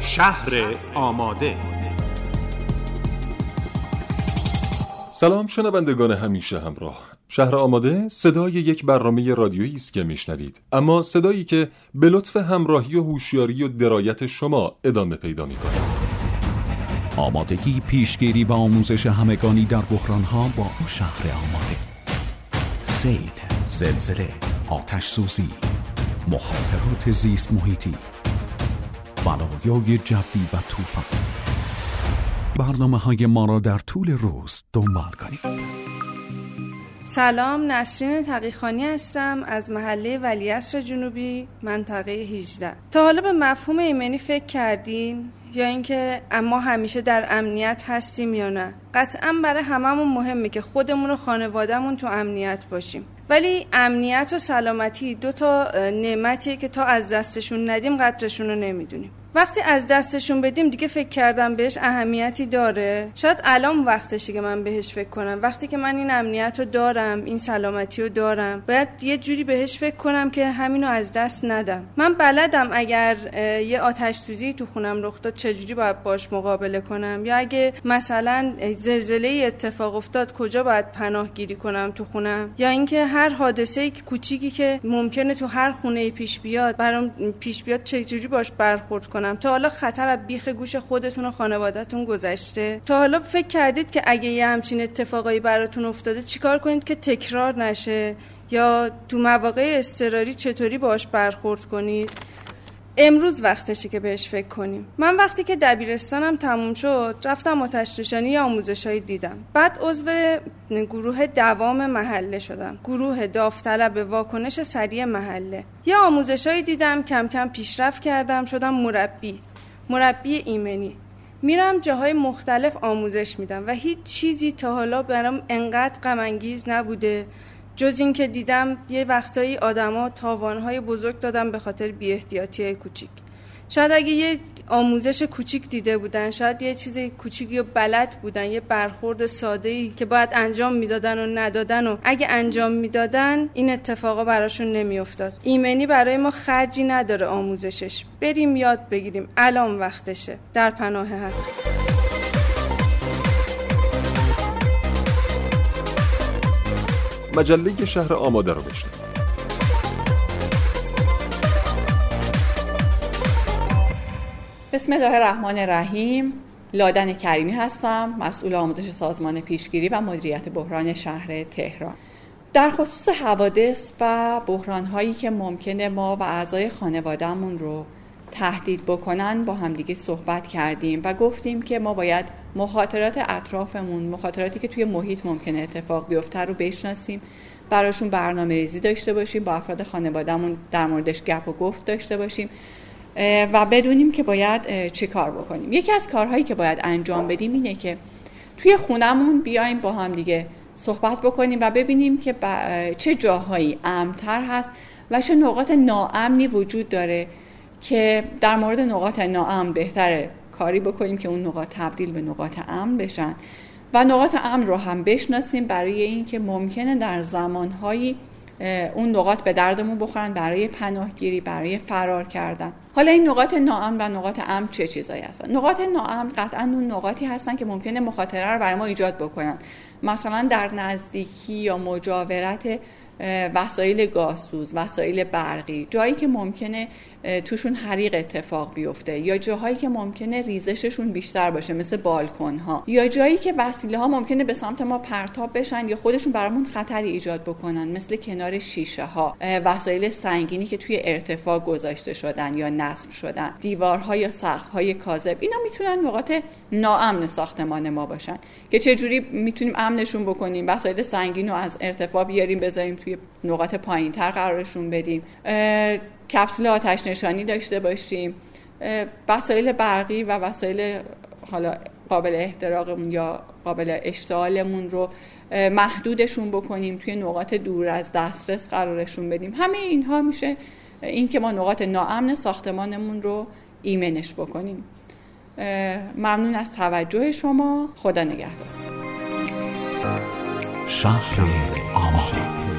شهر آماده. سلام شنوندگان همیشه همراه. شهر آماده صدای یک برنامه رادیویی است که میشنوید، اما صدایی که به لطف همراهی و هوشیاری و درایت شما ادامه پیدا میکنه. آمادگی، پیشگیری و آموزش همگانی در بحران‌ها با شهر آماده. سیل، زلزله، آتش سوزی، مخاطرات زیست محیطی، بلایای جوی و طوفان. برنامه‌های ما را در طول روز دنبال کنید. سلام، نسرین تقیخانی هستم از محله ولیعصر جنوبی، منطقه 18. تا حالا به مفهوم ایمنی فکر کردین؟ یا اینکه اما همیشه در امنیت هستیم یا نه؟ قطعاً برای هممون مهمه که خودمون و خانوادهمون تو امنیت باشیم، ولی امنیت و سلامتی دو تا نعمتیه که تا از دستشون ندیم قدرشون رو نمیدونیم. وقتی از دستشون بدیم دیگه فکر کردم بهش اهمیتی داره. شاید الان وقتشه که من بهش فکر کنم. وقتی که من این امنیت رو دارم، این سلامتی رو دارم، باید یه جوری بهش فکر کنم که همینو از دست ندم. من بلدم اگر یه آتش سوزی تو خونم رخ داد چجوری باید باش مقابله کنم، یا اگه مثلا زلزله اتفاق افتاد کجا باید پناه گیری کنم تو خونم، یا اینکه هر حادثه کوچیکی که ممکنه تو هر خونه پیش بیاد برام پیش بیاد چجوری باش برخورد کنم. تا حالا خطر از بیخ گوش خودتون و خانواده‌تون گذشته؟ تا حالا فکر کردید که اگه یه همچین اتفاقایی براتون افتاده چیکار کنید که تکرار نشه، یا تو مواقع اضطراری چطوری باش برخورد کنید؟ امروز وقتشه که بهش فکر کنیم. من وقتی که دبیرستانم تموم شد رفتم آتش نشانی آموزشایی دیدم. بعد عضو گروه دوام محله شدم، گروه داوطلب واکنش سریع محله. یه آموزشایی دیدم، کم کم پیشرفت کردم، شدم مربی ایمنی. میرم جاهای مختلف آموزش میدم و هیچ چیزی تا حالا برام انقدر غم انگیز نبوده جز این که دیدم یه وقتایی آدما تاوانهای بزرگ دادن به خاطر بی‌احتیاطی‌های کوچیک. شاید اگه یه آموزش کوچیک دیده بودن، شاید یه چیز کوچیکی رو بلد بودن، یه برخورد ساده‌ای که باید انجام میدادن و ندادن، و اگه انجام میدادن این اتفاقا براشون نمیافتاد. ایمنی برای ما خرجی نداره آموزشش. بریم یاد بگیریم، الان وقتشه. در پناه حق. مجله شهر آماده رو بشنوید. بسم الله الرحمن الرحیم. لادن کریمی هستم، مسئول آموزش سازمان پیشگیری و مدیریت بحران شهر تهران. در خصوص حوادث و بحران‌هایی که ممکنه ما و اعضای خانواده‌مون رو تهدید بکنن با همدیگه صحبت کردیم و گفتیم که ما باید مخاطرات اطرافمون، مخاطراتی که توی محیط ممکنه اتفاق بیفته رو بشناسیم، براشون برنامه‌ریزی داشته باشیم، با افراد خانواده‌مون در موردش گپ و گفت داشته باشیم و بدونیم که باید چه کار بکنیم. یکی از کارهایی که باید انجام بدیم اینه که توی خونمون بیایم با هم دیگه صحبت بکنیم و ببینیم که چه جاهایی امن‌تر هست و چه نقاط ناامنی وجود داره که در مورد نقاط ناامن بهتره کاری بکنیم که اون نقاط تبدیل به نقاط امن بشن و نقاط امن رو هم بشناسیم برای اینکه ممکنه در زمانهایی اون نقاط به دردمون بخورن برای پناهگیری، برای فرار کردن. حالا این نقاط ناامن و نقاط امن چه چیزایی هستن؟ نقاط ناامن قطعاً اون نقاطی هستن که ممکنه مخاطره رو برای ما ایجاد بکنن، مثلا در نزدیکی یا مجاورت وسایل گازسوز، وسایل برقی، جایی که ممکنه توشون حریق اتفاق بیفته، یا جاهایی که ممکنه ریزششون بیشتر باشه مثل بالکن‌ها، یا جایی که وسیله‌ها ممکنه به سمت ما پرتاب بشن یا خودشون برامون خطری ایجاد بکنن مثل کنار شیشه‌ها، وسایل سنگینی که توی ارتفاع گذاشته شدن یا نصب شدن، دیوارها یا سقف‌های کاذب. اینا میتونن نقاط ناامن ساختمان ما باشن که چجوری میتونیم امنشون بکنیم. وسایل سنگین رو از ارتفاع بیاریم بذاریم توی نقاط پایین‌تر قرارشون بدیم، کپسول آتش نشانی داشته باشیم، وسایل برقی و وسایل حالا قابل احتراقمون یا قابل اشتعالمون رو محدودشون بکنیم، توی نقاط دور از دسترس قرارشون بدیم. همه اینها میشه این که ما نقاط ناامن ساختمانمون رو ایمنش بکنیم. ممنون از توجه شما. خدا نگهدار. شهر آماده.